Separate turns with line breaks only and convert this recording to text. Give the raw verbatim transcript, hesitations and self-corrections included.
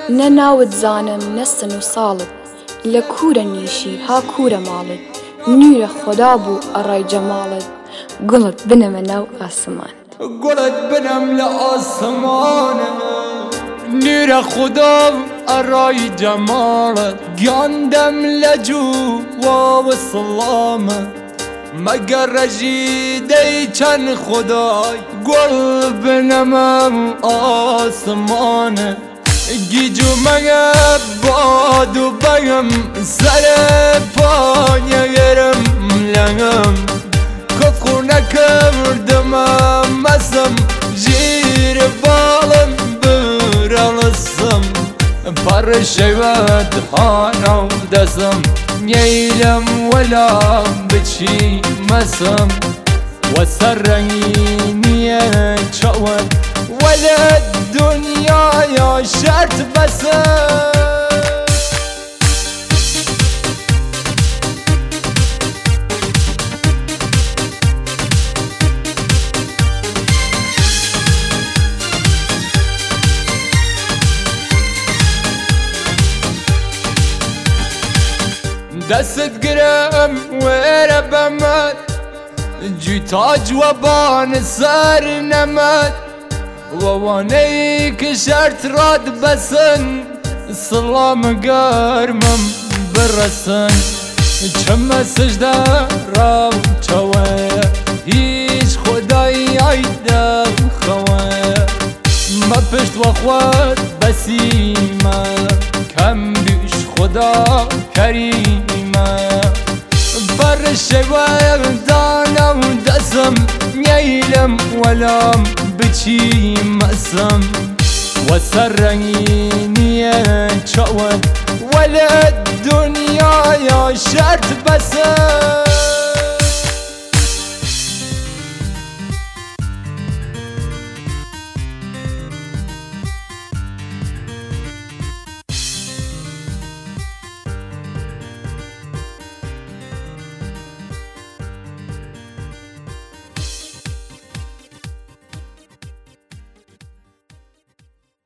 نە ناوت زانم نەسن و ساڵت لە کوورە نیشی ها کوورە ماڵت نورە خۆدا بوو ئەڕای جەماڵت گوڵت بنەمە ناو ئاسمان
گوڵت بنەم لە ئاسمانە نورە خۆدا ئەڕای جەماڵت گیاندەم لە جوواوە سڵامە مەگەر ڕەژی دەی چەند خۆدای گوڵ بنەمە ئاسمانە گیج و مەگە باد و بەگم سەرە پایەگەرم لەگەم کۆکو نەکردمە مەسم ژیر باڵم برەڵسم پەڕ شەوەت هانە و دەسم نەیلم وەلام بچی مەسم وەسەر ڕەنگینیە چاوت وەلە دنیایا شەرت بەسم دەست گرم وێرە بەمەد جوی تاج وەبان سەر نەمەد وەوانەی کە شەرت ڕات بەسن سڵامە گەرمم بڕەسن چەمە سژدە ڕاوچەوەیە هیچ خۆدایی ئایدەم خەوەیە مە پشت وەخوات بەسیمە کەم بیش خۆدا کەریمە بەڕ شەوەیە دانە و دەسم نەیلم وەلام بچی مەسم وەسەر ڕەنگینیە چاوت وەلە دنیایا شەرت بەسم